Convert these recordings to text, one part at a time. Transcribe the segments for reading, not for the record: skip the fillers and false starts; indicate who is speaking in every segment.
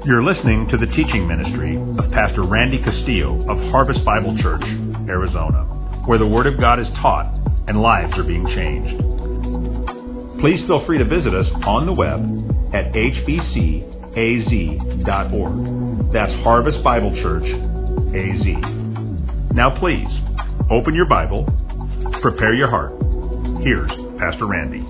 Speaker 1: You're listening to the teaching ministry of Pastor Randy Castillo of Harvest Bible Church, Arizona, where the Word of God is taught and lives are being changed. Please feel free to visit us on the web at hbcaz.org. That's Harvest Bible Church, AZ. Now please, open your Bible, prepare your heart. Here's Pastor Randy.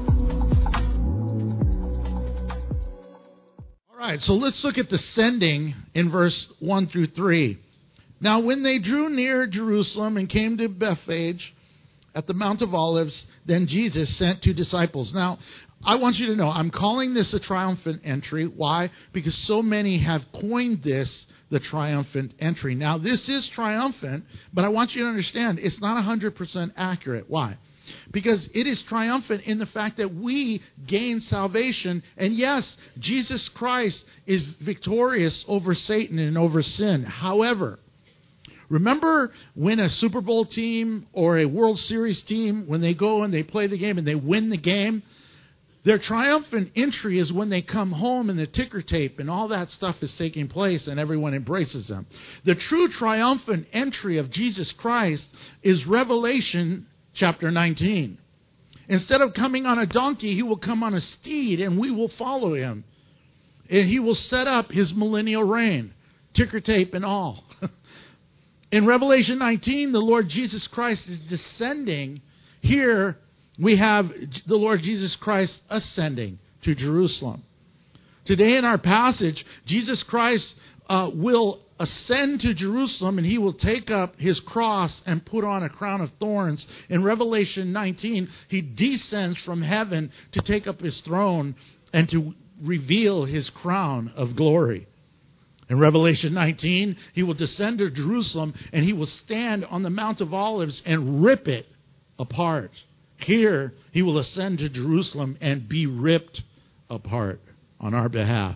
Speaker 2: All right, so let's look at the sending in verse 1 through 3. Now, when they drew near Jerusalem and came to Bethphage at the Mount of Olives, then Jesus sent two disciples. Now, I want you to know, I'm calling this a triumphant entry. Why? Because so many have coined this the triumphant entry. Now, this is triumphant, but I want you to understand it's not 100% accurate. Why? Because it is triumphant in the fact that we gain salvation. And yes, Jesus Christ is victorious over Satan and over sin. However, remember when a Super Bowl team or a World Series team, when they go and they play the game and they win the game, their triumphant entry is when they come home and the ticker tape and all that stuff is taking place and everyone embraces them. The true triumphant entry of Jesus Christ is Revelation chapter 19. Instead of coming on a donkey, he will come on a steed and we will follow him. And he will set up his millennial reign, ticker tape and all. In Revelation 19, the Lord Jesus Christ is descending. Here we have the Lord Jesus Christ ascending to Jerusalem. Today in our passage, Jesus Christ will ascend to Jerusalem and he will take up his cross and put on a crown of thorns. In Revelation 19, he descends from heaven to take up his throne and to reveal his crown of glory. In Revelation 19, he will descend to Jerusalem and he will stand on the Mount of Olives and rip it apart. Here, he will ascend to Jerusalem and be ripped apart on our behalf.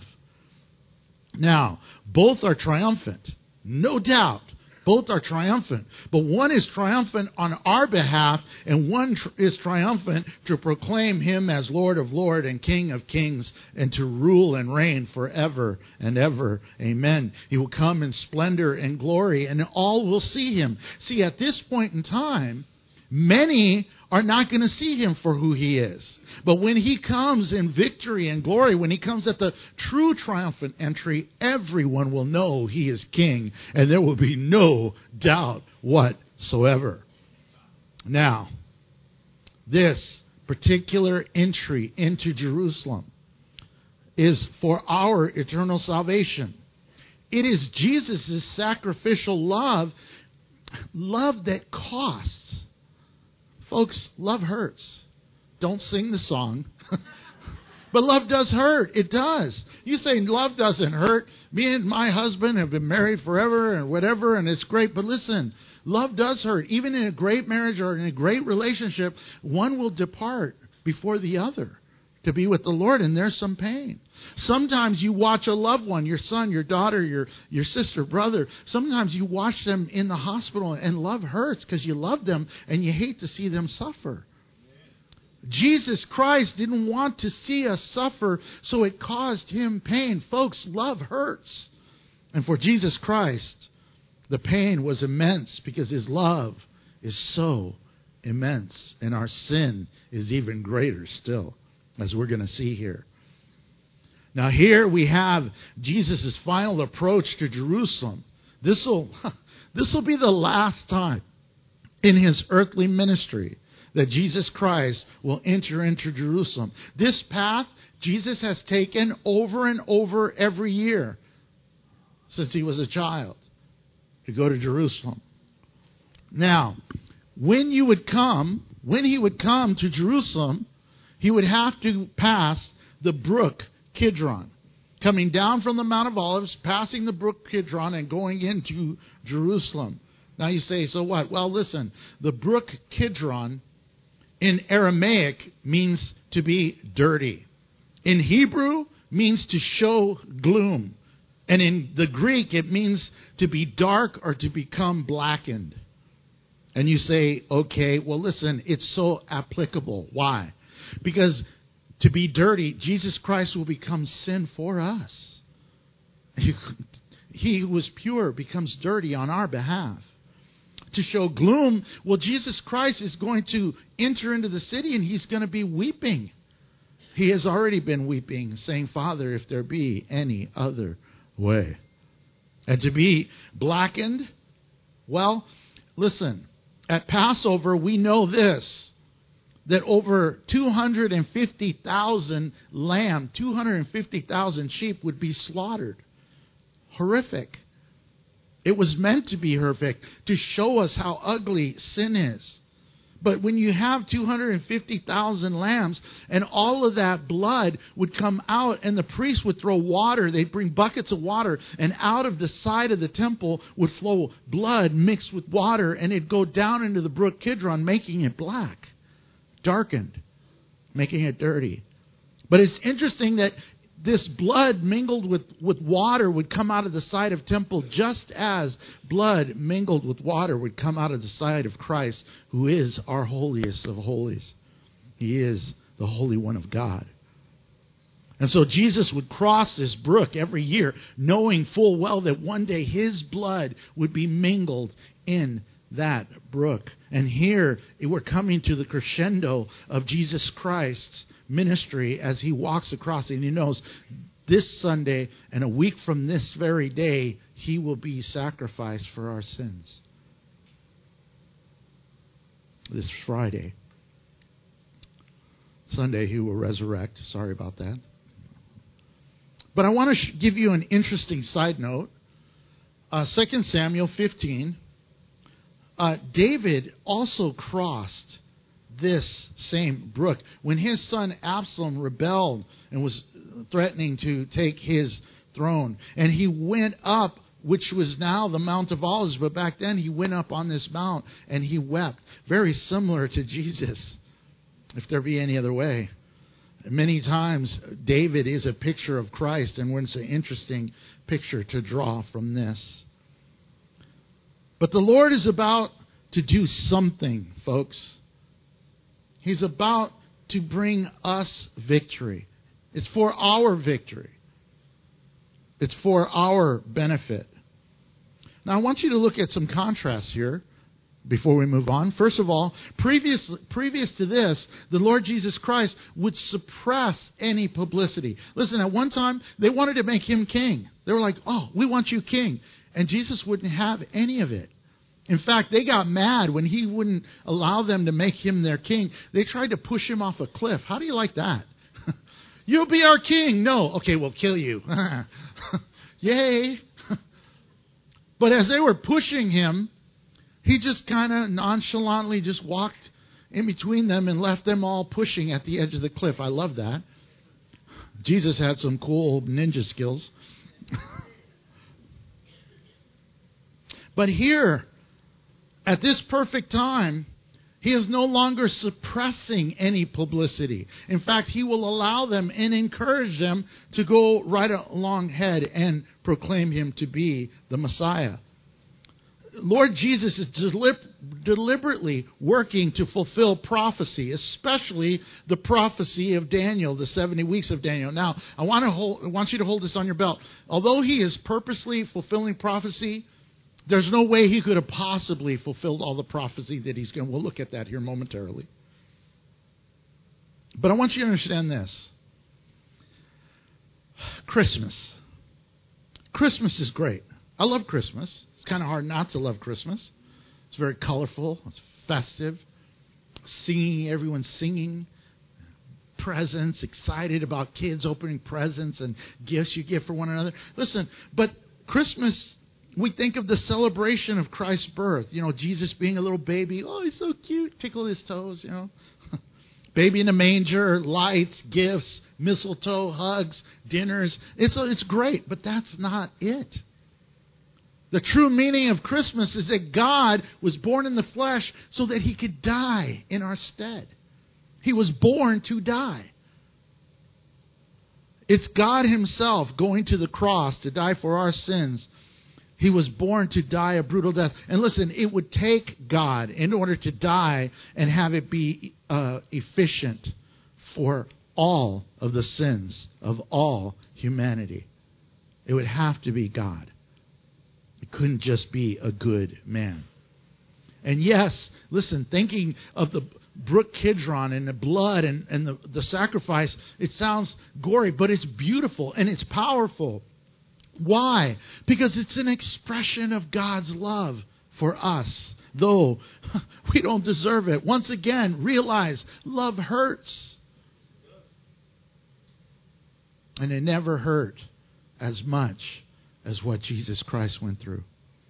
Speaker 2: Now, both are triumphant, no doubt. Both are triumphant. But one is triumphant on our behalf, and one is triumphant to proclaim him as Lord of Lords and King of Kings, and to rule and reign forever and ever. Amen. He will come in splendor and glory, and all will see him. See, at this point in time, many are not going to see him for who he is. But when he comes in victory and glory, when he comes at the true triumphant entry, everyone will know he is king, and there will be no doubt whatsoever. Now, this particular entry into Jerusalem is for our eternal salvation. It is Jesus' sacrificial love that costs. Folks, love hurts. Don't sing the song. But love does hurt. It does. You say love doesn't hurt. Me and my husband have been married forever and whatever, and it's great. But listen, love does hurt. Even in a great marriage or in a great relationship, one will depart before the other to be with the Lord, and there's some pain. Sometimes you watch a loved one, your son, your daughter, your sister, brother. Sometimes you watch them in the hospital, and love hurts because you love them and you hate to see them suffer. Jesus Christ didn't want to see us suffer, so it caused him pain. Folks, love hurts. And for Jesus Christ, the pain was immense because his love is so immense, and our sin is even greater still, as we're going to see here. Now here we have Jesus' final approach to Jerusalem. This will be the last time in his earthly ministry that Jesus Christ will enter into Jerusalem. This path Jesus has taken over and over every year since he was a child to go to Jerusalem. Now, when he would come to Jerusalem, he would have to pass the brook Kidron, coming down from the Mount of Olives, passing the brook Kidron, and going into Jerusalem. Now you say, so what? Well, listen, the brook Kidron in Aramaic means to be dirty. In Hebrew, means to show gloom. And in the Greek, it means to be dark or to become blackened. And you say, okay, well, listen, it's so applicable. Why? Because to be dirty, Jesus Christ will become sin for us. He who was pure becomes dirty on our behalf. To show gloom, well, Jesus Christ is going to enter into the city and he's going to be weeping. He has already been weeping, saying, Father, if there be any other way. And to be blackened, well, listen, at Passover we know this, that over 250,000 lamb, 250,000 sheep would be slaughtered. Horrific. It was meant to be horrific, to show us how ugly sin is. But when you have 250,000 lambs and all of that blood would come out and the priest would throw water, they'd bring buckets of water, and out of the side of the temple would flow blood mixed with water, and it'd go down into the brook Kidron, making it black, darkened, making it dirty. But it's interesting that this blood mingled with water would come out of the side of temple, just as blood mingled with water would come out of the side of Christ, who is our holiest of holies. He is the Holy One of God. And so Jesus would cross this brook every year, knowing full well that one day his blood would be mingled in that brook. And here we're coming to the crescendo of Jesus Christ's ministry as he walks across, and he knows this Sunday and a week from this very day he will be sacrificed for our sins. This Friday, Sunday, he will resurrect. Sorry about that. But I want to give you an interesting side note. 2 Samuel 15. David also crossed this same brook when his son Absalom rebelled and was threatening to take his throne. And he went up, which was now the Mount of Olives, but back then he went up on this mount and he wept. Very similar to Jesus, if there be any other way. Many times David is a picture of Christ, and it's an interesting picture to draw from this. But the Lord is about to do something, folks. He's about to bring us victory. It's for our victory. It's for our benefit. Now, I want you to look at some contrasts here before we move on. First of all, previous to this, the Lord Jesus Christ would suppress any publicity. Listen, at one time, they wanted to make him king. They were like, oh, we want you king. And Jesus wouldn't have any of it. In fact, they got mad when he wouldn't allow them to make him their king. They tried to push him off a cliff. How do you like that? You'll be our king. No. Okay, we'll kill you. Yay. But as they were pushing him, he just kind of nonchalantly just walked in between them and left them all pushing at the edge of the cliff. I love that. Jesus had some cool ninja skills. But here, at this perfect time, he is no longer suppressing any publicity. In fact, he will allow them and encourage them to go right along ahead and proclaim him to be the Messiah. Lord Jesus is deliberately working to fulfill prophecy, especially the prophecy of Daniel, the 70 weeks of Daniel. Now, I want you to hold this on your belt. Although he is purposely fulfilling prophecy, there's no way he could have possibly fulfilled all the prophecy that he's going to. We'll look at that here momentarily. But I want you to understand this. Christmas. Christmas is great. I love Christmas. It's kind of hard not to love Christmas. It's very colorful. It's festive. Singing, everyone's singing. Presents, excited about kids opening presents and gifts you give for one another. Listen, but Christmas, we think of the celebration of Christ's birth. You know, Jesus being a little baby. Oh, he's so cute. Tickle his toes, you know. Baby in a manger, lights, gifts, mistletoe, hugs, dinners. It's great, but that's not it. The true meaning of Christmas is that God was born in the flesh so that he could die in our stead. He was born to die. It's God himself going to the cross to die for our sins. He was born to die a brutal death. And listen, it would take God in order to die and have it be efficient for all of the sins of all humanity. It would have to be God. It couldn't just be a good man. And yes, listen, thinking of the Brook Kidron and the blood and the sacrifice, it sounds gory, but it's beautiful and it's powerful. Why? Because it's an expression of God's love for us, though we don't deserve it. Once again, realize love hurts. And it never hurt as much as what Jesus Christ went through.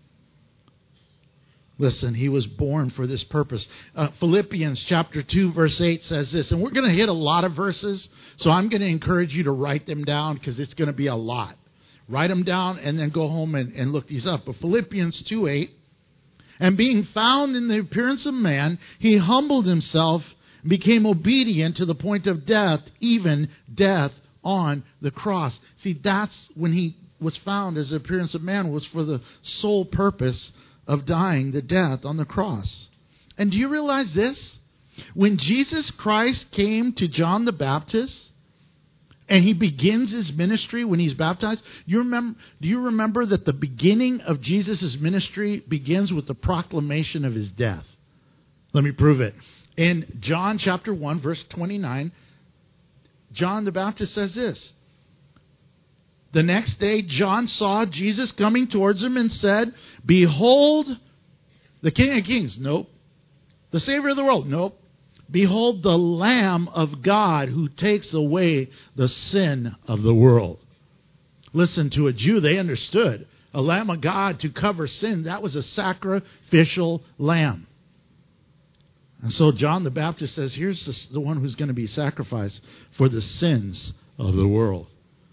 Speaker 2: Listen, he was born for this purpose. Philippians chapter 2, verse 8 says this, and we're going to hit a lot of verses, so I'm going to encourage you to write them down because it's going to be a lot. Write them down and then go home and look these up. But Philippians 2:8, and being found in the appearance of man, he humbled himself and became obedient to the point of death, even death on the cross. See, that's when he was found as the appearance of man, was for the sole purpose of dying the death on the cross. And do you realize this? When Jesus Christ came to John the Baptist and he begins his ministry when he's baptized, do you remember that the beginning of Jesus' ministry begins with the proclamation of his death? Let me prove it. In John chapter 1, verse 29, John the Baptist says this. The next day, John saw Jesus coming towards him and said, behold, the King of Kings. Nope. The Savior of the world. Nope. Behold, the Lamb of God who takes away the sin of the world. Listen, to a Jew, they understood. A Lamb of God to cover sin, that was a sacrificial lamb. And so John the Baptist says, here's the one who's going to be sacrificed for the sins of the world.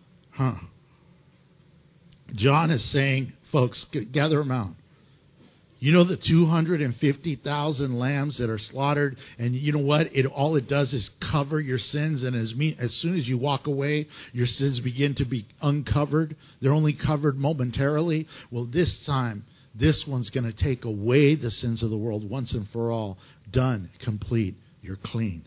Speaker 2: John is saying, folks, gather them out. You know the 250,000 lambs that are slaughtered, and you know what? All it does is cover your sins, and as soon as you walk away, your sins begin to be uncovered. They're only covered momentarily. Well, this time, this one's going to take away the sins of the world once and for all. Done. Complete. You're clean.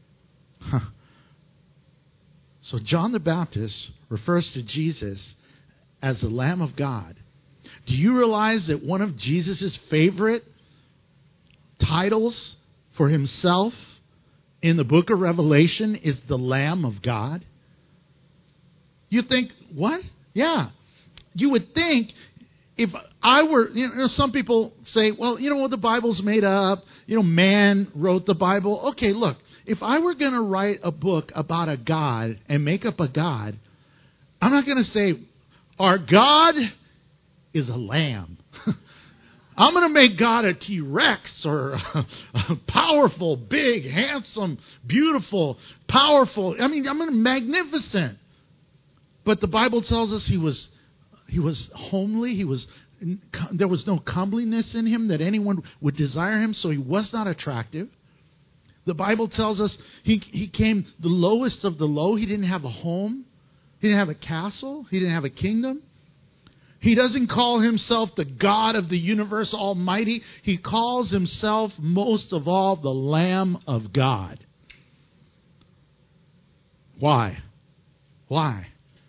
Speaker 2: So John the Baptist refers to Jesus as the Lamb of God. Do you realize that one of Jesus' favorite titles for himself in the book of Revelation is the Lamb of God? You think, what? Yeah. You would think if I were, some people say, well, the Bible's made up. Man wrote the Bible. Okay, look, if I were going to write a book about a God and make up a God, I'm not going to say, our God is a lamb. I'm going to make God a T-Rex or a powerful, big, handsome, beautiful, powerful. I'm going to magnificent. But the Bible tells us he was homely. There was no comeliness in him that anyone would desire him, so he was not attractive. The Bible tells us he came the lowest of the low. He didn't have a home. He didn't have a castle. He didn't have a kingdom. He doesn't call himself the God of the universe almighty. He calls himself, most of all, the Lamb of God. Why? Why?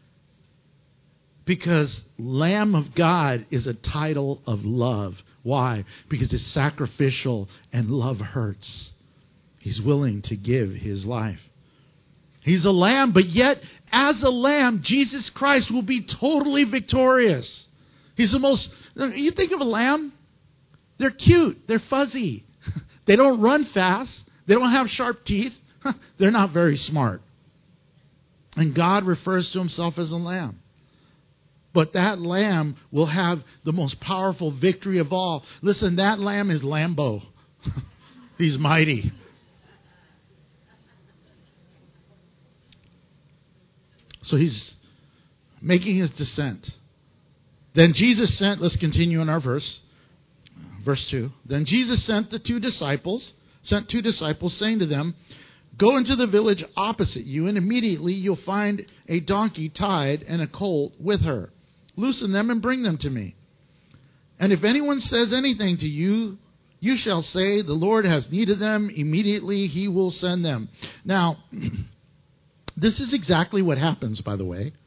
Speaker 2: Because Lamb of God is a title of love. Why? Because it's sacrificial and love hurts. He's willing to give his life. He's a lamb, but yet, as a lamb, Jesus Christ will be totally victorious. He's the most... You think of a lamb? They're cute. They're fuzzy. They don't run fast. They don't have sharp teeth. They're not very smart. And God refers to himself as a lamb. But that lamb will have the most powerful victory of all. Listen, that lamb is Lambo. He's mighty. So he's making his descent. Then Jesus sent, let's continue in our verse 2. Then Jesus sent two disciples, saying to them, go into the village opposite you, and immediately you'll find a donkey tied and a colt with her. Loosen them and bring them to me. And if anyone says anything to you, you shall say, the Lord has need of them. Immediately he will send them. Now, this is exactly what happens, by the way.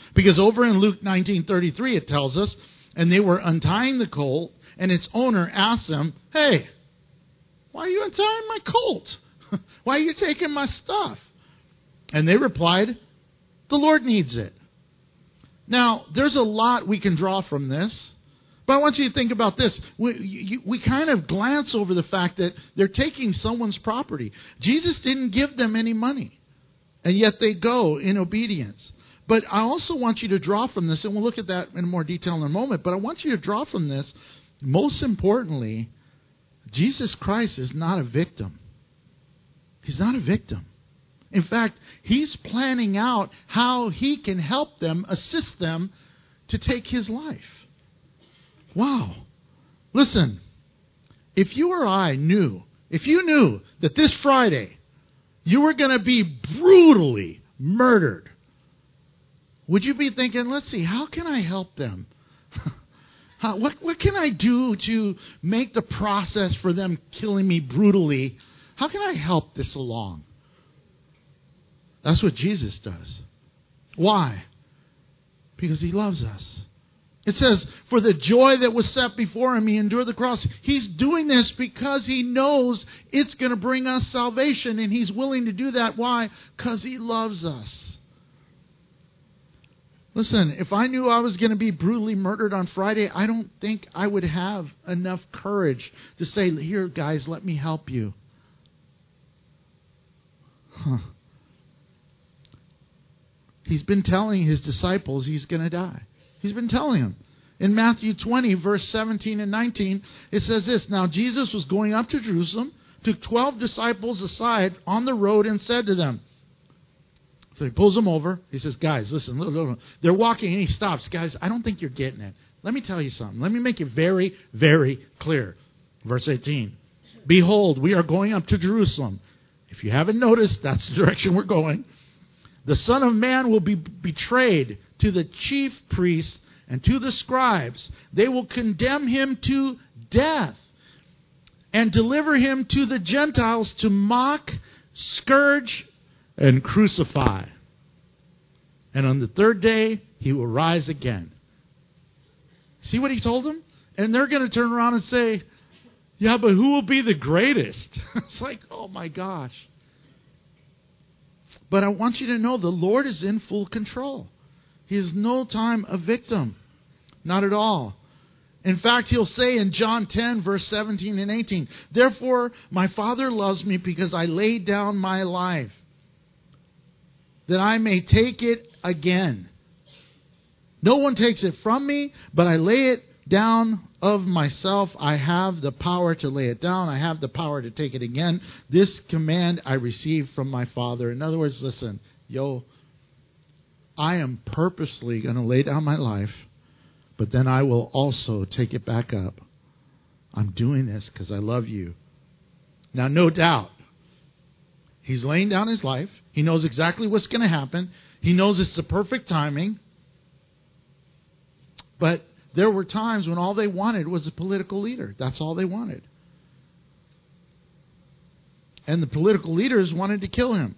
Speaker 2: Because over in Luke 19:33 it tells us, and they were untying the colt, and its owner asked them, "Hey, why are you untying my colt? Why are you taking my stuff?" And they replied, "The Lord needs it." Now, there's a lot we can draw from this. But I want you to think about this. We kind of glance over the fact that they're taking someone's property. Jesus didn't give them any money, and yet they go in obedience. But I also want you to draw from this, and we'll look at that in more detail in a moment, but I want you to draw from this, most importantly, Jesus Christ is not a victim. He's not a victim. In fact, he's planning out how he can help them, assist them to take his life. Wow. Listen, if you or I knew, if you knew that this Friday you were going to be brutally murdered, would you be thinking, let's see, how can I help them? What can I do to make the process for them killing me brutally? How can I help this along? That's what Jesus does. Why? Because he loves us. It says, for the joy that was set before him, he endured the cross. He's doing this because he knows it's going to bring us salvation, and he's willing to do that. Why? Because he loves us. Listen, if I knew I was going to be brutally murdered on Friday, I don't think I would have enough courage to say, here, guys, let me help you. He's been telling his disciples he's going to die. He's been telling them. In Matthew 20, verse 17 and 19, it says this, now Jesus was going up to Jerusalem, took 12 disciples aside on the road and said to them, so he pulls them over. He says, guys, listen. They're walking and he stops. Guys, I don't think you're getting it. Let me tell you something. Let me make it very, very clear. Verse 18, behold, we are going up to Jerusalem. If you haven't noticed, that's the direction we're going. The Son of Man will be betrayed to the chief priests and to the scribes. They will condemn him to death and deliver him to the Gentiles to mock, scourge, and crucify. And on the third day, he will rise again. See what he told them? And they're going to turn around and say, yeah, but who will be the greatest? It's like, oh my gosh. But I want you to know the Lord is in full control. He is no time a victim. Not at all. In fact, he'll say in John 10, verse 17 and 18, therefore my Father loves me because I laid down my life, that I may take it again. No one takes it from me, but I lay it down of myself. I have the power to lay it down. I have the power to take it again. This command I received from my Father. In other words, listen, I am purposely going to lay down my life, but then I will also take it back up. I'm doing this because I love you. Now, no doubt, he's laying down his life. He knows exactly what's going to happen. He knows it's the perfect timing. But there were times when all they wanted was a political leader. That's all they wanted. And the political leaders wanted to kill him.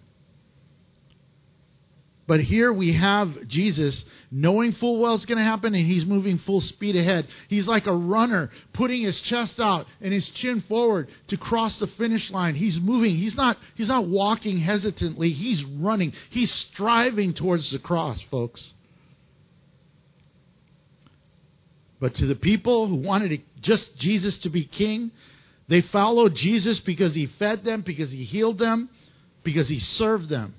Speaker 2: But here we have Jesus knowing full well it's going to happen, and he's moving full speed ahead. He's like a runner putting his chest out and his chin forward to cross the finish line. He's moving. He's not walking hesitantly. He's running. He's striving towards the cross, folks. But to the people who wanted just Jesus to be king, they followed Jesus because he fed them, because he healed them, because he served them.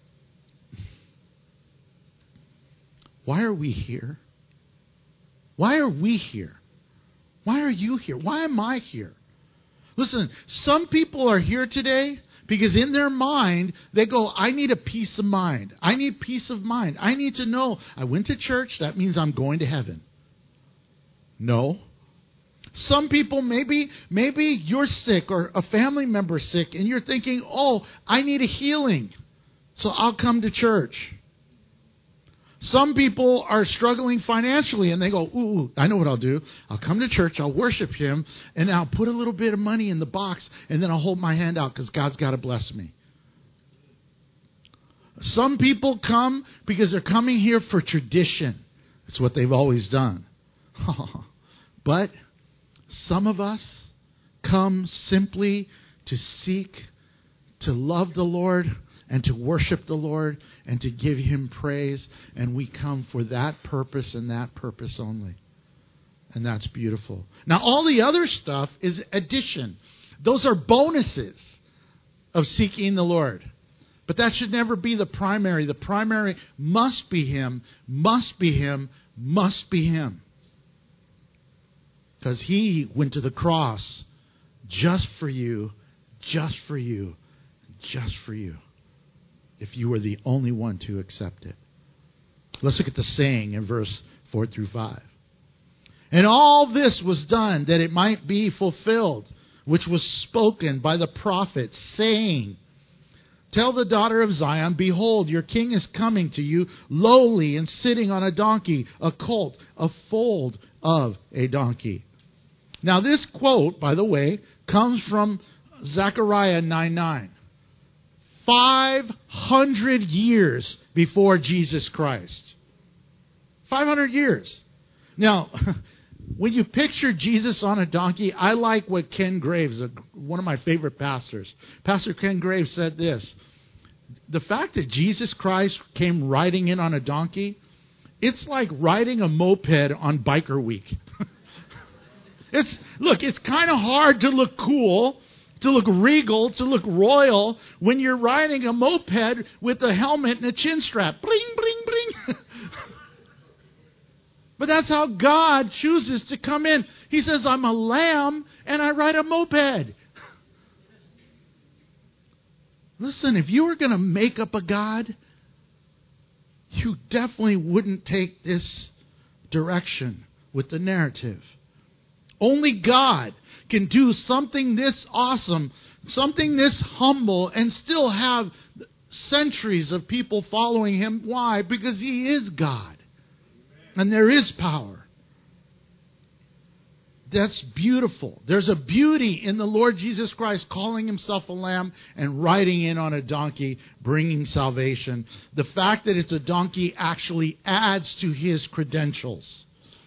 Speaker 2: Why are we here? Why are we here? Why are you here? Why am I here? Listen, some people are here today because in their mind, they go, I need a peace of mind. I need peace of mind. I need to know I went to church. That means I'm going to heaven. No. Some people, maybe you're sick or a family member's sick and you're thinking, oh, I need a healing, so I'll come to church. Some people are struggling financially and they go, ooh, I know what I'll do. I'll come to church, I'll worship him, and I'll put a little bit of money in the box and then I'll hold my hand out because God's got to bless me. Some people come because they're coming here for tradition. That's what they've always done. But some of us come simply to seek, to love the Lord, and to worship the Lord, and to give Him praise. And we come for that purpose and that purpose only. And that's beautiful. Now, all the other stuff is addition. Those are bonuses of seeking the Lord. But that should never be the primary. The primary must be Him, must be Him, must be Him. Because He went to the cross just for you, just for you, just for you. If you were the only one to accept it. Let's look at the saying in verse 4 through 5. And all this was done that it might be fulfilled, which was spoken by the prophet, saying, Tell the daughter of Zion, behold, your king is coming to you, lowly and sitting on a donkey, a colt, a foal of a donkey. Now this quote, by the way, comes from Zechariah 9:9. 500 years before Jesus Christ. 500 years. Now, when you picture Jesus on a donkey, I like what Ken Graves, one of my favorite pastors, Pastor Ken Graves said this. The fact that Jesus Christ came riding in on a donkey, it's like riding a moped on Biker Week. It's kind of hard to look cool, to look regal, to look royal when you're riding a moped with a helmet and a chin strap. Bling, bling, bling. But that's how God chooses to come in. He says, I'm a lamb and I ride a moped. Listen, if you were going to make up a God, you definitely wouldn't take this direction with the narrative. Only God can do something this awesome, something this humble, and still have centuries of people following Him. Why? Because He is God. And there is power. That's beautiful. There's a beauty in the Lord Jesus Christ calling Himself a lamb and riding in on a donkey, bringing salvation. The fact that it's a donkey actually adds to His credentials.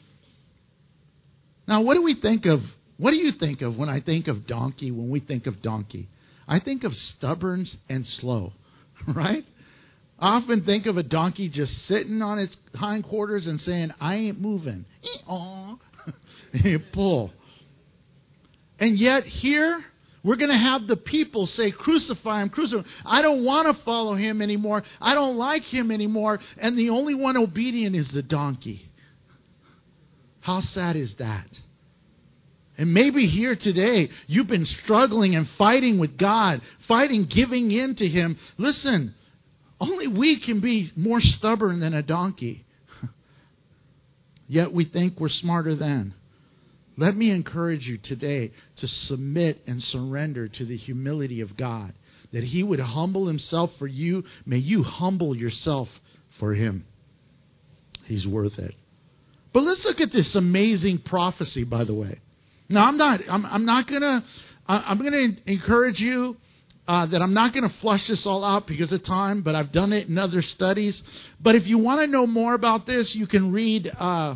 Speaker 2: Now, what do we think of? What do you think of when I think of donkey, when we think of donkey? I think of stubborn and slow, right? I often think of a donkey just sitting on its hindquarters and saying, I ain't moving. You pull. And yet here, we're going to have the people say, crucify Him, crucify Him. I don't want to follow Him anymore. I don't like Him anymore. And the only one obedient is the donkey. How sad is that? And maybe here today, you've been struggling and fighting with God, fighting, giving in to Him. Listen, only we can be more stubborn than a donkey. Yet we think we're smarter than. Let me encourage you today to submit and surrender to the humility of God. That He would humble Himself for you. May you humble yourself for Him. He's worth it. But let's look at this amazing prophecy, by the way. Now, I'm going to encourage you that I'm not going to flush this all out because of time, but I've done it in other studies. But if you want to know more about this, you can read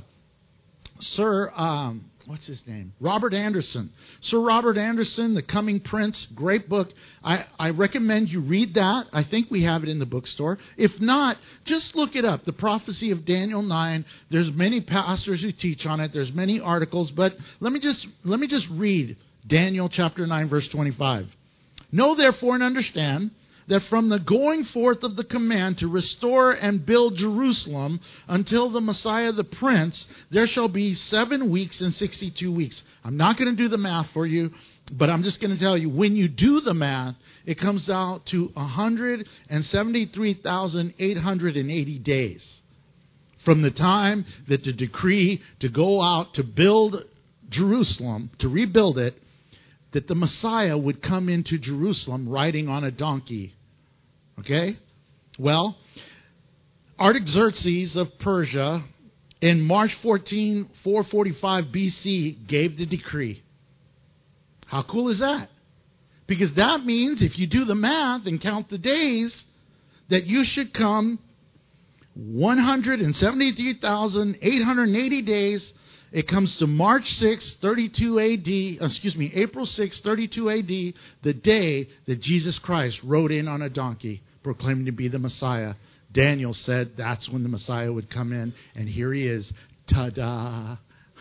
Speaker 2: what's his name? Robert Anderson. Sir Robert Anderson, The Coming Prince, great book. I recommend you read that. I think we have it in the bookstore. If not, just look it up. The Prophecy of Daniel 9. There's many pastors who teach on it. There's many articles, but let me just read Daniel chapter 9 verse 25. Know therefore and understand that from the going forth of the command to restore and build Jerusalem until the Messiah the Prince, there shall be 7 weeks and 62 weeks. I'm not going to do the math for you, but I'm just going to tell you, when you do the math, it comes out to 173,880 days from the time that the decree to go out to build Jerusalem, to rebuild it, that the Messiah would come into Jerusalem riding on a donkey. Okay? Well, Artaxerxes of Persia in March 14, 445 BC gave the decree. How cool is that? Because that means if you do the math and count the days, that you should come 173,880 days. It comes to March 6, 32 AD, April 6, 32 AD, the day that Jesus Christ rode in on a donkey, proclaiming to be the Messiah. Daniel said that's when the Messiah would come in, and here he is. Ta-da!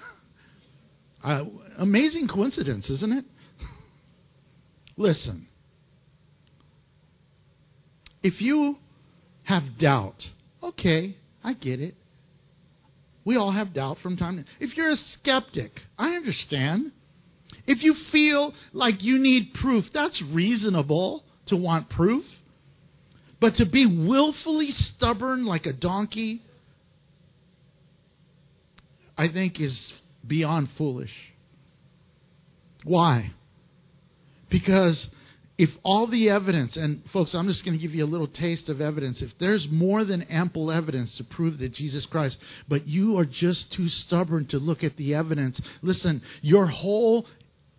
Speaker 2: Amazing coincidence, isn't it? Listen. If you have doubt, okay, I get it. We all have doubt from time to time. If you're a skeptic, I understand. If you feel like you need proof, that's reasonable to want proof. But to be willfully stubborn like a donkey, I think is beyond foolish. Why? Because if all the evidence, and folks, I'm just going to give you a little taste of evidence. If there's more than ample evidence to prove that Jesus Christ, but you are just too stubborn to look at the evidence, listen, your whole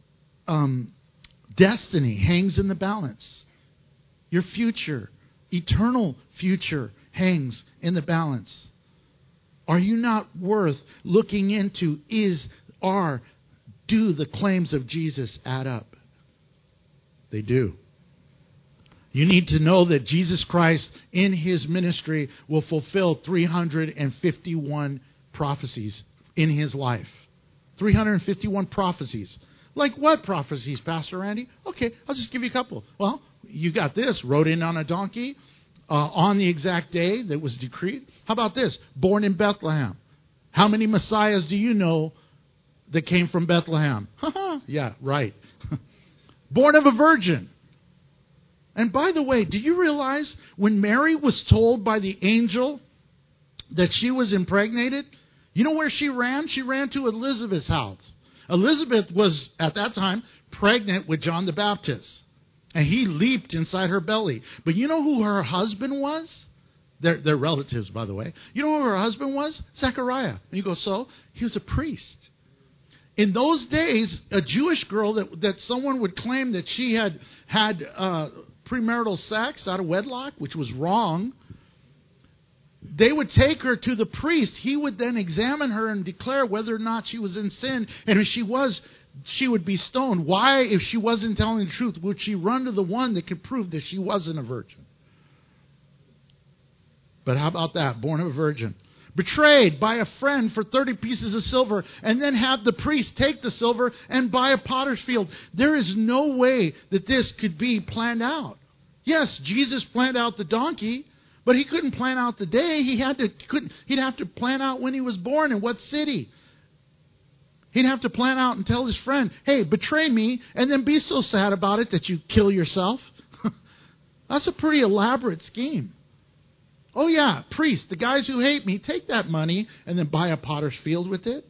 Speaker 2: destiny hangs in the balance. Your future, eternal future, hangs in the balance. Are you not worth looking into? Do the claims of Jesus add up? They do. You need to know that Jesus Christ in his ministry will fulfill 351 prophecies in his life. 351 prophecies. Like what prophecies, Pastor Randy? Okay, I'll just give you a couple. Well, you got this. Rode in on a donkey on the exact day that was decreed. How about this? Born in Bethlehem. How many messiahs do you know that came from Bethlehem? Yeah, right. Born of a virgin. And by the way, do you realize when Mary was told by the angel that she was impregnated, you know where she ran? She ran to Elizabeth's house. Elizabeth was, at that time, pregnant with John the Baptist. And he leaped inside her belly. But you know who her husband was? They're relatives, by the way. You know who her husband was? Zechariah. And you go, so? He was a priest. In those days, a Jewish girl that someone would claim that she had premarital sex out of wedlock, which was wrong, they would take her to the priest. He would then examine her and declare whether or not she was in sin. And if she was, she would be stoned. Why, if she wasn't telling the truth, would she run to the one that could prove that she wasn't a virgin? But how about that? Born of a virgin. Betrayed by a friend for 30 pieces of silver, and then have the priest take the silver and buy a potter's field. There is no way that this could be planned out. Yes, Jesus planned out the donkey, but he couldn't plan out the day. He'd have to plan out when he was born and what city. He'd have to plan out and tell his friend, hey, betray me, and then be so sad about it that you kill yourself. That's a pretty elaborate scheme. Oh yeah, priests, the guys who hate me, take that money and then buy a potter's field with it.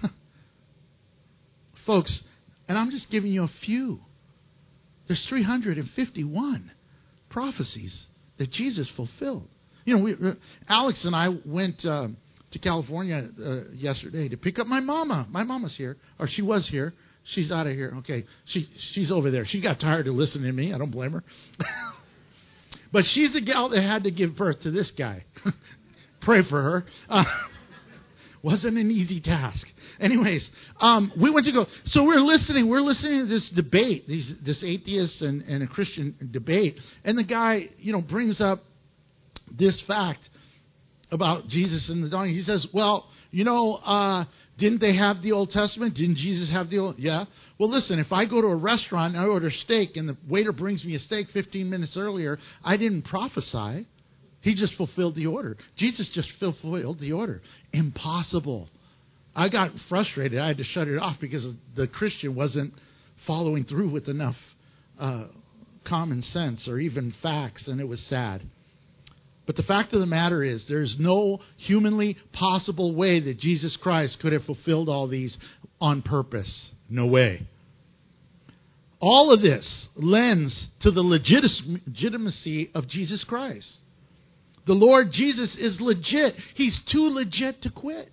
Speaker 2: Folks, and I'm just giving you a few. There's 351 prophecies that Jesus fulfilled. You know, Alex and I went to California yesterday to pick up my mama. My mama's here, or she was here. She's out of here. Okay, she's over there. She got tired of listening to me. I don't blame her. But she's the gal that had to give birth to this guy. Pray for her. Wasn't an easy task. Anyways, we went to go. So we're listening to this debate, this atheist and a Christian debate. And the guy, brings up this fact about Jesus and the donkey. He says, well, didn't they have the Old Testament? Didn't Jesus have the Old? Yeah. Well, listen, if I go to a restaurant and I order steak and the waiter brings me a steak 15 minutes earlier, I didn't prophesy. He just fulfilled the order. Jesus just fulfilled the order. Impossible. I got frustrated. I had to shut it off because the Christian wasn't following through with enough common sense or even facts, and it was sad. But the fact of the matter is, there's no humanly possible way that Jesus Christ could have fulfilled all these on purpose. No way. All of this lends to the legitimacy of Jesus Christ. The Lord Jesus is legit. He's too legit to quit.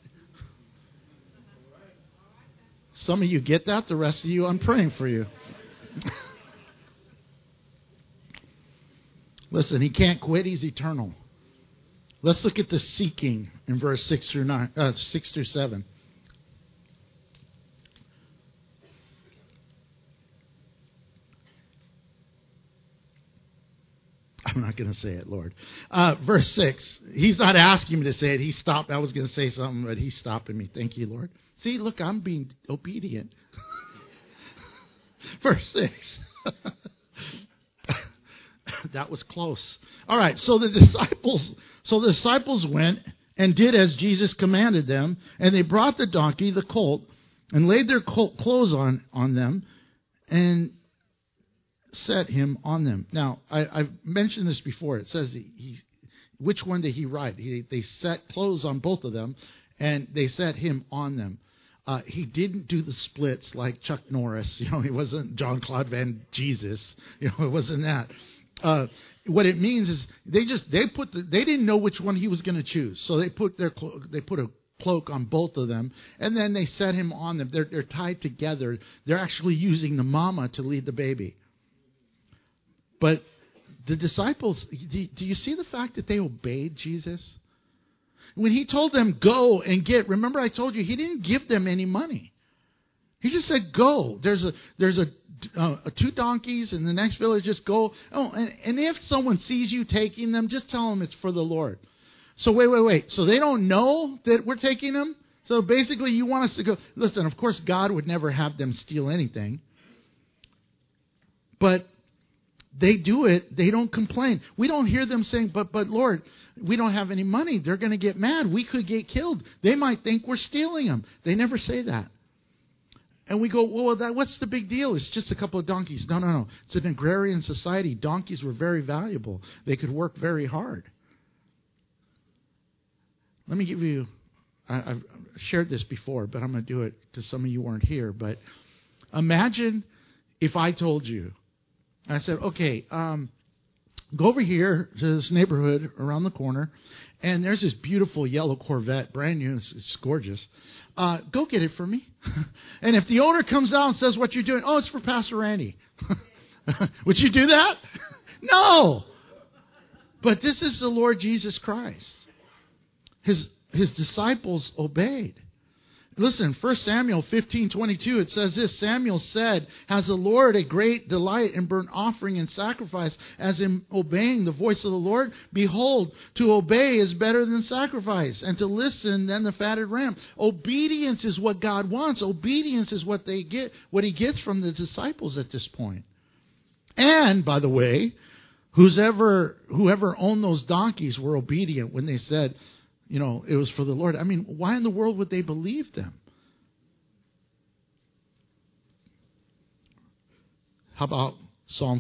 Speaker 2: Some of you get that. The rest of you, I'm praying for you. Listen, he can't quit. He's eternal. Let's look at the seeking in verse 6 through 7. I'm not going to say it, Lord. Verse 6. He's not asking me to say it. He stopped. I was going to say something, but he's stopping me. Thank you, Lord. See, look, I'm being obedient. Verse 6. That was close. All right, so the disciples went and did as Jesus commanded them, and they brought the donkey, the colt, and laid their clothes on them, and set him on them. Now, I've mentioned this before. It says which one did he ride? They set clothes on both of them, and they set him on them. He didn't do the splits like Chuck Norris. He wasn't Jean-Claude Van Jesus. It wasn't that. What it means is they didn't know which one he was going to choose, so they put a cloak on both of them, and then they set him on them. They're tied together. They're actually using the mama to lead the baby. But the disciples, do you see the fact that they obeyed Jesus? When he told them, go and get, remember I told you, he didn't give them any money. He just said, go. There's two donkeys in the next village, just go. Oh, and if someone sees you taking them, just tell them it's for the Lord. So wait. So they don't know that we're taking them? So basically you want us to go. Listen, of course God would never have them steal anything. But they do it. They don't complain. We don't hear them saying, but Lord, we don't have any money. They're going to get mad. We could get killed. They might think we're stealing them. They never say that. And we go, well, what's the big deal? It's just a couple of donkeys. No. It's an agrarian society. Donkeys were very valuable. They could work very hard. Let me give you, I've shared this before, but I'm going to do it because some of you weren't here. But imagine if I told you, I said, okay, go over here to this neighborhood around the corner, and there's this beautiful yellow Corvette, brand new, it's gorgeous. Go get it for me. And if the owner comes out and says what you're doing, it's for Pastor Randy. Would you do that? No. But this is the Lord Jesus Christ. His disciples obeyed. Listen, 1 Samuel 15:22, it says this, Samuel said, has the Lord a great delight in burnt offering and sacrifice as in obeying the voice of the Lord? Behold, to obey is better than sacrifice, and to listen than the fatted ram. Obedience is what God wants. Obedience is what they get, what he gets from the disciples at this point. And, by the way, whoever owned those donkeys were obedient when they said, it was for the Lord. I mean, why in the world would they believe them? How about Psalm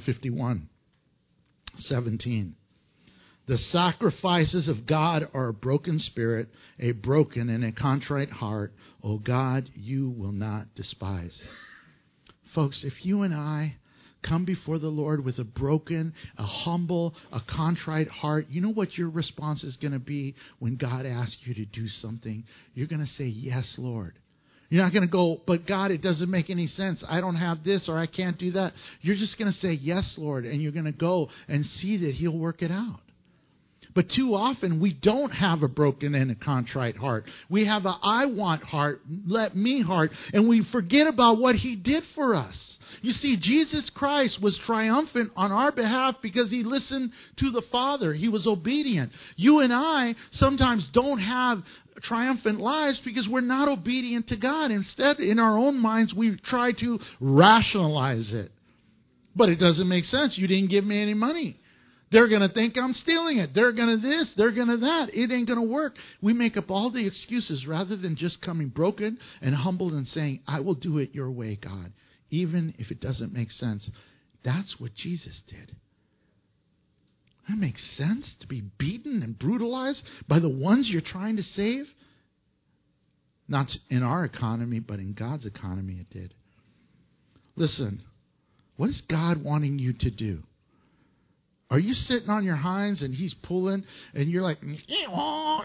Speaker 2: 51:17? The sacrifices of God are a broken spirit, a broken and a contrite heart. O God, you will not despise. Folks, if you and I come before the Lord with a broken, a humble, a contrite heart, you know what your response is going to be when God asks you to do something? You're going to say, yes, Lord. You're not going to go, but God, it doesn't make any sense. I don't have this or I can't do that. You're just going to say, yes, Lord, and you're going to go and see that he'll work it out. But too often we don't have a broken and a contrite heart. We have a I want heart, let me heart, and we forget about what he did for us. You see, Jesus Christ was triumphant on our behalf because he listened to the Father. He was obedient. You and I sometimes don't have triumphant lives because we're not obedient to God. Instead, in our own minds, we try to rationalize it. But it doesn't make sense. You didn't give me any money. They're going to think I'm stealing it. They're going to this. They're going to that. It ain't going to work. We make up all the excuses rather than just coming broken and humbled and saying, I will do it your way, God, even if it doesn't make sense. That's what Jesus did. That makes sense, to be beaten and brutalized by the ones you're trying to save? Not in our economy, but in God's economy it did. Listen, what is God wanting you to do? Are you sitting on your hinds and he's pulling and you're like, I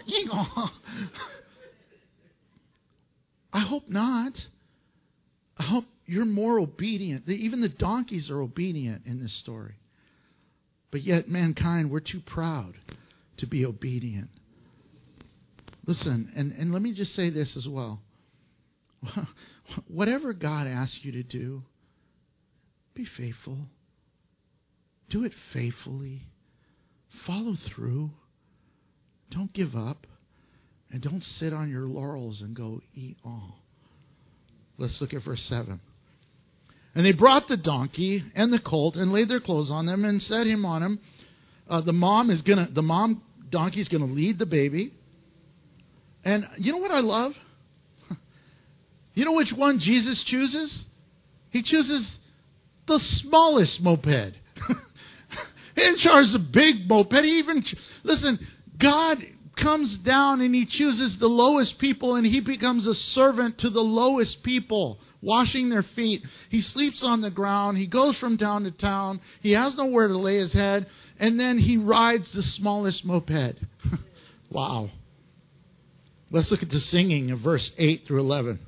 Speaker 2: hope not. I hope you're more obedient. Even the donkeys are obedient in this story. But yet mankind, we're too proud to be obedient. Listen, and let me just say this as well. Whatever God asks you to do, be faithful. Do it faithfully. Follow through. Don't give up. And don't sit on your laurels and go eat all. Let's look at verse 7. And they brought the donkey and the colt and laid their clothes on them and set him on him. The mom donkey is going to lead the baby. And you know what I love? You know which one Jesus chooses? He chooses the smallest moped. He didn't charge the big moped. Listen, God comes down and he chooses the lowest people and he becomes a servant to the lowest people, washing their feet. He sleeps on the ground. He goes from town to town. He has nowhere to lay his head. And then he rides the smallest moped. Wow. Let's look at the singing of verse 8 through 11.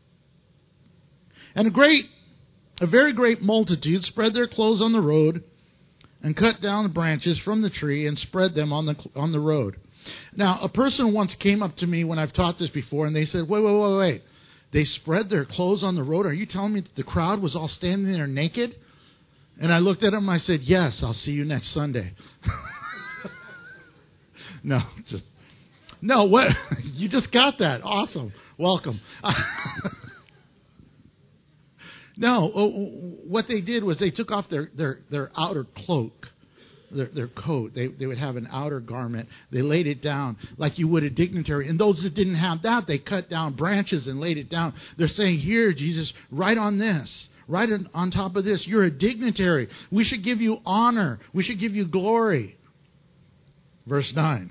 Speaker 2: And a very great multitude spread their clothes on the road and cut down the branches from the tree and spread them on the road. Now, a person once came up to me when I've taught this before, and they said, wait. They spread their clothes on the road? Are you telling me that the crowd was all standing there naked? And I looked at him and I said, yes, I'll see you next Sunday. No, what? You just got that. Awesome. Welcome. No, what they did was they took off their outer cloak, their coat. They would have an outer garment. They laid it down like you would a dignitary. And those that didn't have that, they cut down branches and laid it down. They're saying, here, Jesus, right on this, right on top of this, you're a dignitary. We should give you honor. We should give you glory. Verse 9.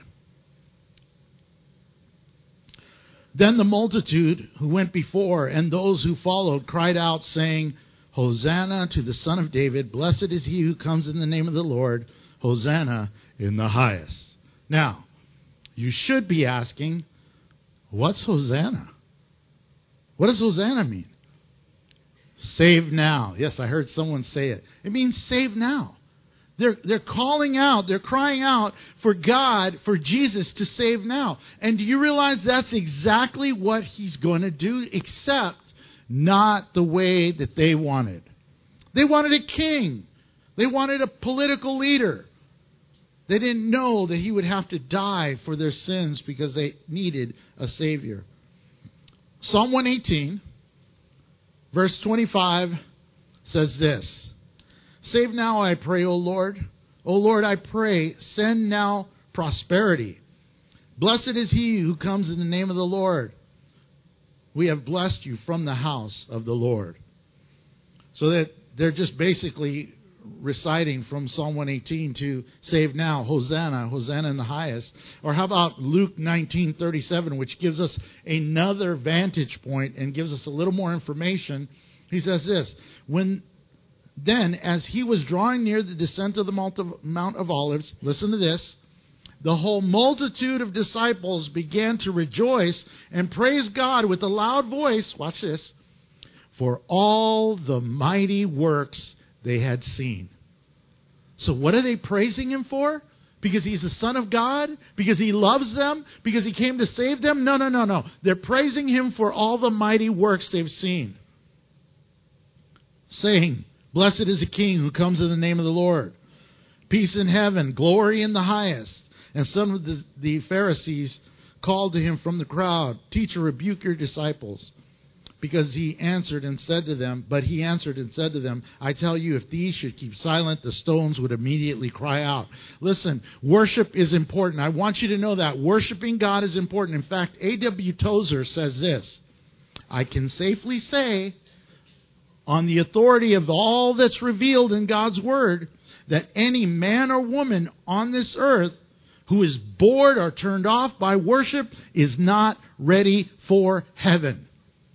Speaker 2: Then the multitude who went before and those who followed cried out, saying, Hosanna to the Son of David. Blessed is he who comes in the name of the Lord. Hosanna in the highest. Now, you should be asking, what's Hosanna? What does Hosanna mean? Save now. Yes, I heard someone say it. It means save now. They're calling out, they're crying out for God, for Jesus to save now. And do you realize that's exactly what he's going to do, except not the way that they wanted. They wanted a king. They wanted a political leader. They didn't know that he would have to die for their sins because they needed a Savior. Psalm 118, verse 25 says this. Save now, I pray, O Lord. O Lord, I pray, send now prosperity. Blessed is he who comes in the name of the Lord. We have blessed you from the house of the Lord. So that they're just basically reciting from Psalm 118 to save now, Hosanna, Hosanna in the highest. Or how about Luke 19:37, which gives us another vantage point and gives us a little more information. He says this, Then, as he was drawing near the descent of the Mount of Olives, listen to this, the whole multitude of disciples began to rejoice and praise God with a loud voice, watch this, for all the mighty works they had seen. So what are they praising him for? Because he's the Son of God? Because he loves them? Because he came to save them? No. They're praising him for all the mighty works they've seen. Saying, Blessed is the King who comes in the name of the Lord. Peace in heaven, glory in the highest. And some of the Pharisees called to him from the crowd, Teacher, rebuke your disciples. Because he answered and said to them, I tell you, if these should keep silent, the stones would immediately cry out. Listen, worship is important. I want you to know that. Worshiping God is important. In fact, A.W. Tozer says this, I can safely say, on the authority of all that's revealed in God's Word, that any man or woman on this earth who is bored or turned off by worship is not ready for heaven.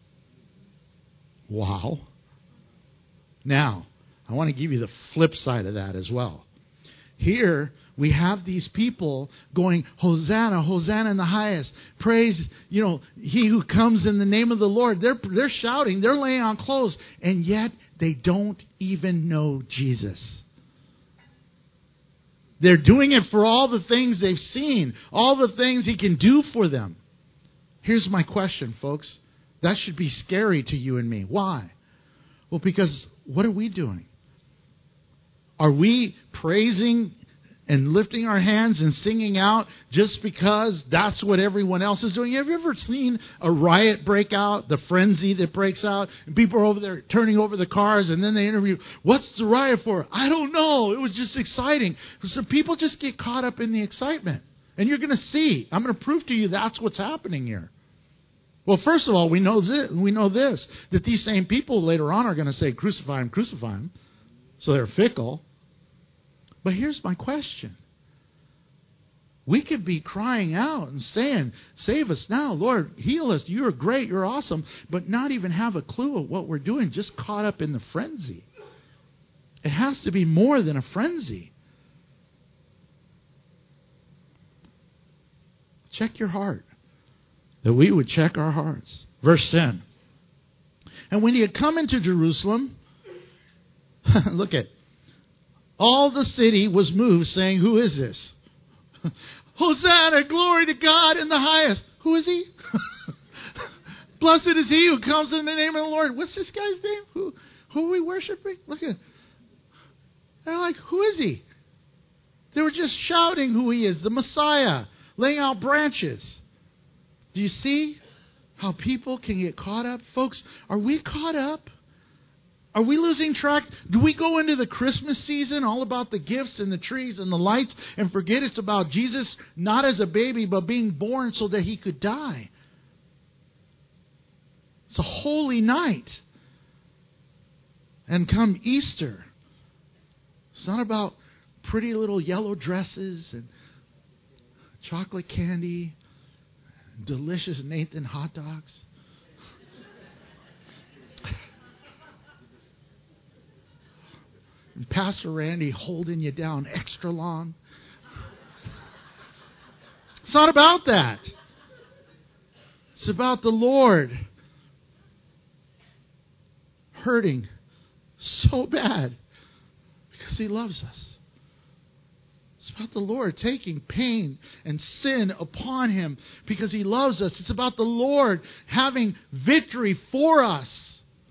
Speaker 2: Wow. Now, I want to give you the flip side of that as well. Here, we have these people going, Hosanna, Hosanna in the highest. Praise, he who comes in the name of the Lord. They're shouting, they're laying on clothes, and yet they don't even know Jesus. They're doing it for all the things they've seen, all the things he can do for them. Here's my question, folks. That should be scary to you and me. Why? Well, because what are we doing? Are we praising and lifting our hands and singing out just because that's what everyone else is doing? Have you ever seen a riot break out, the frenzy that breaks out, and people are over there turning over the cars, and then they interview, what's the riot for? I don't know. It was just exciting. So people just get caught up in the excitement. And you're going to see. I'm going to prove to you that's what's happening here. Well, first of all, we know this, that these same people later on are going to say, crucify him, crucify him. So they're fickle. But here's my question. We could be crying out and saying, save us now, Lord, heal us. You're great, you're awesome, but not even have a clue of what we're doing, just caught up in the frenzy. It has to be more than a frenzy. Check your heart. That we would check our hearts. Verse 10. And when he had come into Jerusalem, look at, all the city was moved, saying, who is this? Hosanna, glory to God in the highest. Who is he? Blessed is he who comes in the name of the Lord. What's this guy's name? Who are we worshiping? Look at. They're like, who is he? They were just shouting who he is, the Messiah, laying out branches. Do you see how people can get caught up? Folks, are we caught up? Are we losing track? Do we go into the Christmas season all about the gifts and the trees and the lights and forget it's about Jesus not as a baby but being born so that he could die? It's a holy night. And come Easter, it's not about pretty little yellow dresses and chocolate candy, delicious Nathan hot dogs. And Pastor Randy holding you down extra long. It's not about that. It's about the Lord hurting so bad because he loves us. It's about the Lord taking pain and sin upon him because he loves us. It's about the Lord having victory for us.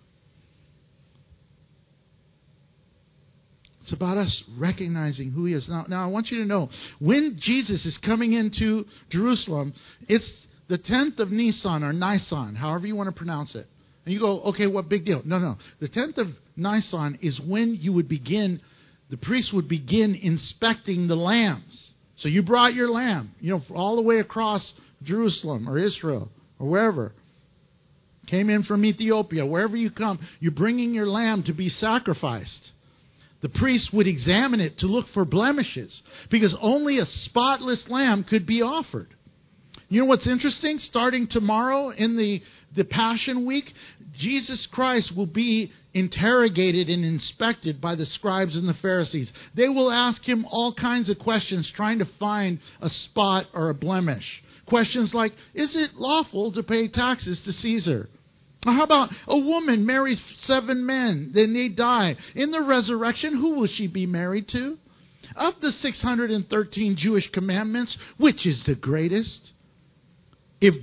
Speaker 2: It's about us recognizing who he is. Now, I want you to know, when Jesus is coming into Jerusalem, it's the 10th of Nisan or Nisan, however you want to pronounce it. And you go, okay, what big deal? No. The 10th of Nisan is when you would begin, the priest would begin inspecting the lambs. So you brought your lamb, all the way across Jerusalem or Israel or wherever. Came in from Ethiopia, wherever you come, you're bringing your lamb to be sacrificed. The priest would examine it to look for blemishes because only a spotless lamb could be offered. You know what's interesting? Starting tomorrow in the Passion Week, Jesus Christ will be interrogated and inspected by the scribes and the Pharisees. They will ask him all kinds of questions trying to find a spot or a blemish. Questions like, is it lawful to pay taxes to Caesar? Or how about a woman marries 7 men, then they die. In the resurrection, who will she be married to? Of the 613 Jewish commandments, which is the greatest? If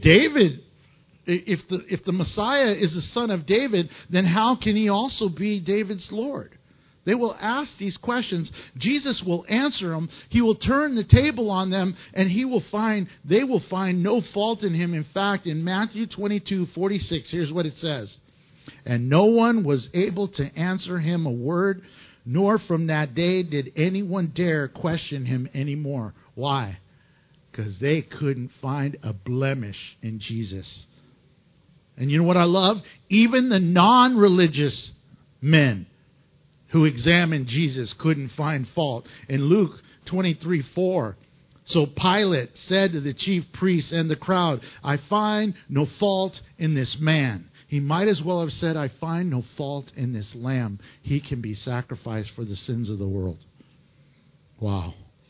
Speaker 2: the Messiah is the son of David, then how can he also be David's Lord? They will ask these questions. Jesus will answer them. He will turn the table on them, and they will find no fault in him. In fact, in Matthew 22:46, here's what it says. And no one was able to answer him a word, nor from that day did anyone dare question him anymore. Why? Because they couldn't find a blemish in Jesus. And you know what I love? Even the non-religious men who examined Jesus couldn't find fault. In Luke 23:4, so Pilate said to the chief priests and the crowd, I find no fault in this man. He might as well have said, I find no fault in this lamb. He can be sacrificed for the sins of the world. Wow.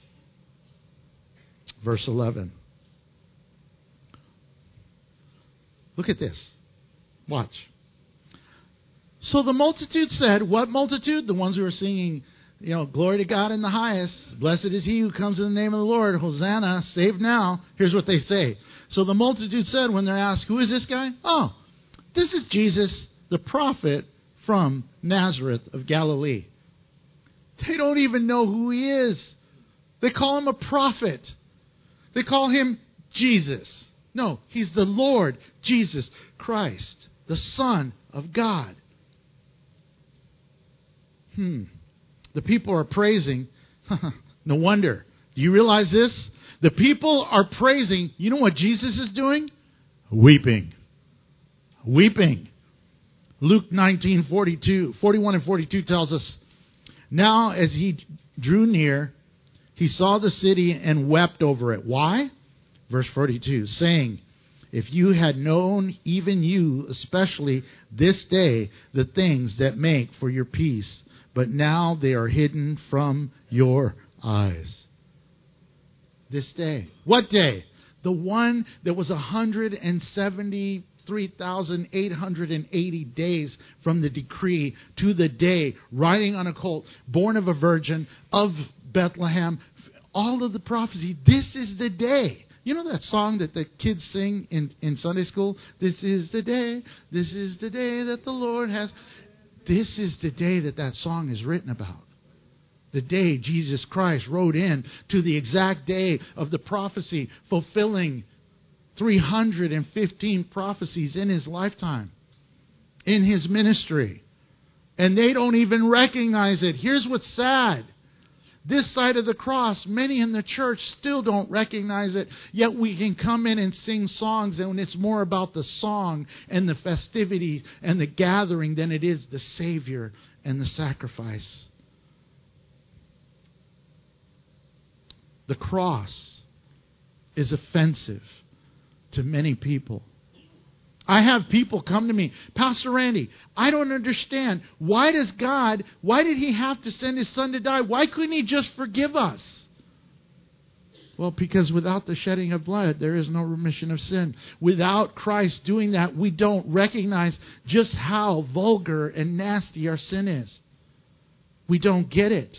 Speaker 2: Verse 11. Look at this. Watch. So the multitude said, what multitude? The ones who are singing, glory to God in the highest. Blessed is he who comes in the name of the Lord. Hosanna, save now. Here's what they say. So the multitude said when they're asked, who is this guy? Oh, this is Jesus, the prophet from Nazareth of Galilee. They don't even know who he is. They call him a prophet. They call him Jesus. No, he's the Lord Jesus Christ, the Son of God. The people are praising. No wonder. Do you realize this? The people are praising. You know what Jesus is doing? Weeping. Weeping. Luke 41 and 42 tells us, now as he drew near, he saw the city and wept over it. Why? Verse 42, saying, if you had known, even you, especially this day, the things that make for your peace, but now they are hidden from your eyes. This day. What day? The one that was 173,880 days from the decree to the day, riding on a colt, born of a virgin, of Bethlehem. All of the prophecy. This is the day. You know that song that the kids sing in Sunday school? This is the day that the Lord has. This is the day that song is written about. The day Jesus Christ rode in to the exact day of the prophecy, fulfilling 315 prophecies in his lifetime, in his ministry. And they don't even recognize it. Here's what's sad. This side of the cross, many in the church still don't recognize it, yet we can come in and sing songs, and it's more about the song and the festivity and the gathering than it is the Savior and the sacrifice. The cross is offensive to many people. I have people come to me, Pastor Randy, I don't understand. Why did he have to send his son to die? Why couldn't he just forgive us? Well, because without the shedding of blood, there is no remission of sin. Without Christ doing that, we don't recognize just how vulgar and nasty our sin is. We don't get it.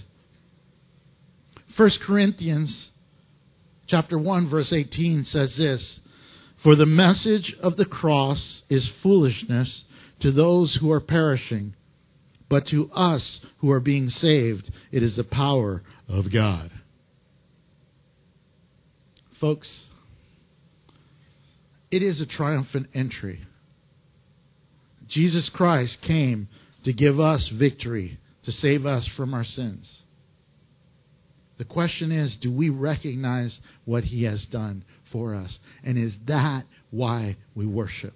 Speaker 2: 1 Corinthians chapter 1, verse 18 says this, for the message of the cross is foolishness to those who are perishing, but to us who are being saved, it is the power of God. Folks, it is a triumphant entry. Jesus Christ came to give us victory, to save us from our sins. The question is, do we recognize what he has done for us? And is that why we worship?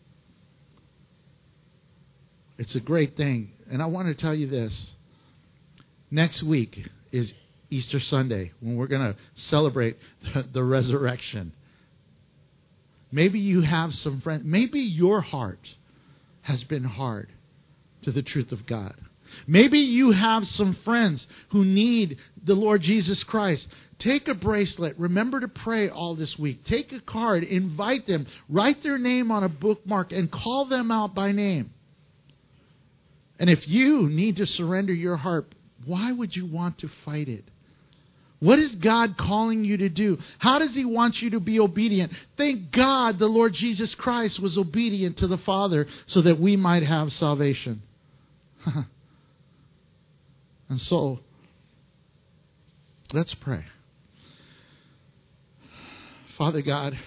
Speaker 2: It's a great thing. And I want to tell you this. Next week is Easter Sunday, when we're going to celebrate the resurrection. Maybe you have some friends. Maybe your heart has been hard to the truth of God. Maybe you have some friends who need the Lord Jesus Christ. Take a bracelet. Remember to pray all this week. Take a card. Invite them. Write their name on a bookmark and call them out by name. And if you need to surrender your heart, why would you want to fight it? What is God calling you to do? How does he want you to be obedient? Thank God the Lord Jesus Christ was obedient to the Father so that we might have salvation. And so, let's pray. Father God,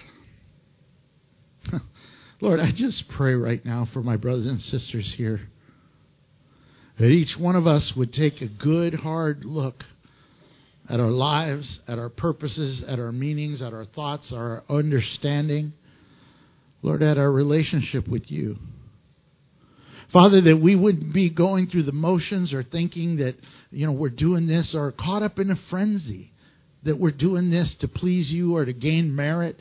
Speaker 2: Lord, I just pray right now for my brothers and sisters here, that each one of us would take a good, hard look at our lives, at our purposes, at our meanings, at our thoughts, our understanding. Lord, at our relationship with you. Father, that we wouldn't be going through the motions or thinking that, we're doing this, or caught up in a frenzy that we're doing this to please you or to gain merit.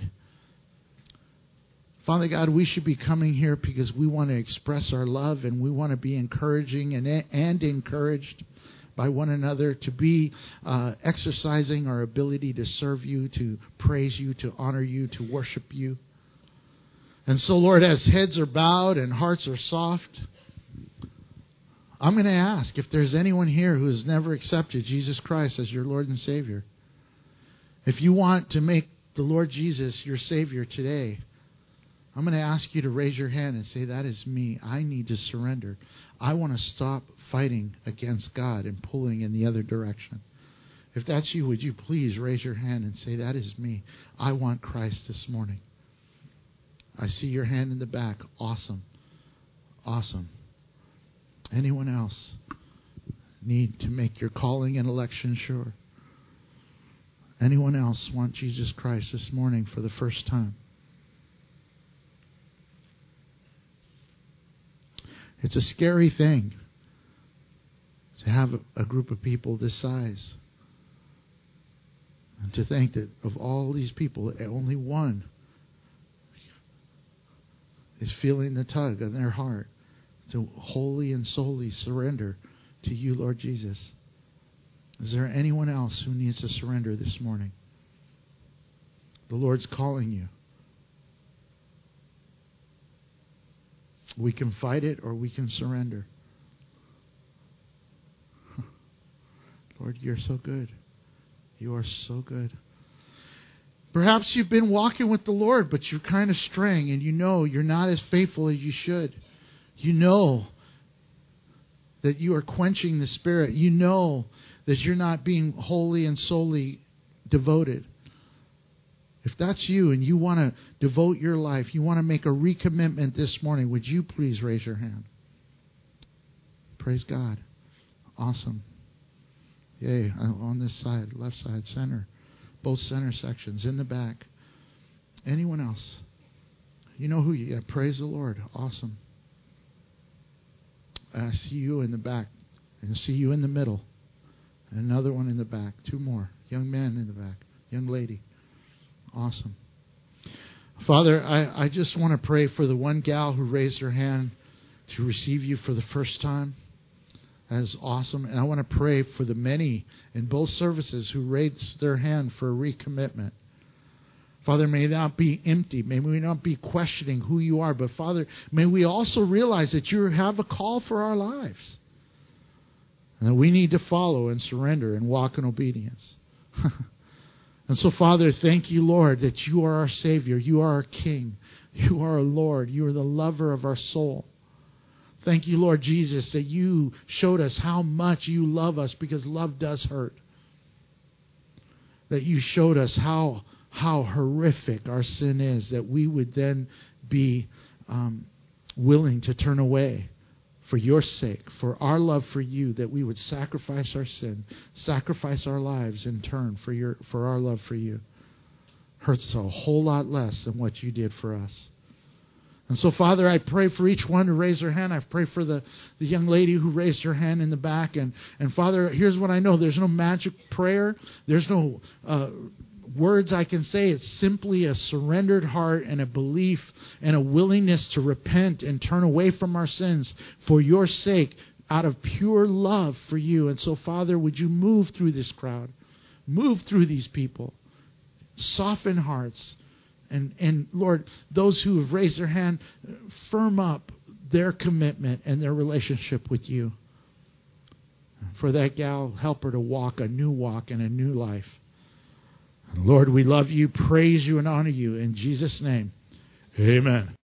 Speaker 2: Father God, we should be coming here because we want to express our love, and we want to be encouraging and encouraged by one another, to be exercising our ability to serve you, to praise you, to honor you, to worship you. And so, Lord, as heads are bowed and hearts are soft, I'm going to ask if there's anyone here who has never accepted Jesus Christ as your Lord and Savior. If you want to make the Lord Jesus your Savior today, I'm going to ask you to raise your hand and say, that is me. I need to surrender. I want to stop fighting against God and pulling in the other direction. If that's you, would you please raise your hand and say, that is me. I want Christ this morning. I see your hand in the back. Awesome. Awesome. Anyone else need to make your calling and election sure? Anyone else want Jesus Christ this morning for the first time? It's a scary thing to have a group of people this size. And to think that of all these people, only one is feeling the tug in their heart to wholly and solely surrender to you, Lord Jesus. Is there anyone else who needs to surrender this morning? The Lord's calling you. We can fight it or we can surrender. Lord, you're so good. You are so good. Perhaps you've been walking with the Lord, but you're kind of straying, and you know you're not as faithful as you should. You know that you are quenching the Spirit. You know that you're not being wholly and solely devoted. If that's you and you want to devote your life, you want to make a recommitment this morning, would you please raise your hand? Praise God. Awesome. Yay, on this side, left side, center. Both center sections, in the back. Anyone else? You know who you are. Praise the Lord. Awesome. I see you in the back. And I see you in the middle. And another one in the back. Two more. Young man in the back. Young lady. Awesome. Father, I just want to pray for the one gal who raised her hand to receive you for the first time. That is awesome. And I want to pray for the many in both services who raised their hand for a recommitment. Father, may that be empty. May we not be questioning who you are. But Father, may we also realize that you have a call for our lives. And that we need to follow and surrender and walk in obedience. And so, Father, thank you, Lord, that you are our Savior. You are our King. You are our Lord. You are the lover of our soul. Thank you, Lord Jesus, that you showed us how much you love us, because love does hurt. That you showed us how horrific our sin is, that we would then be willing to turn away for your sake, for our love for you, that we would sacrifice our sin, sacrifice our lives in turn for our love for you. Hurts a whole lot less than what you did for us. And so, Father, I pray for each one who raised their hand. I pray for the young lady who raised her hand in the back. And Father, here's what I know. There's no magic prayer. There's no words I can say. It's simply a surrendered heart and a belief and a willingness to repent and turn away from our sins for your sake, out of pure love for you. And so, Father, would you move through this crowd? Move through these people. Soften hearts. And Lord, those who have raised their hand, firm up their commitment and their relationship with you. For that gal, help her to walk a new walk and a new life. And Lord, we love you, praise you, and honor you. In Jesus' name, amen.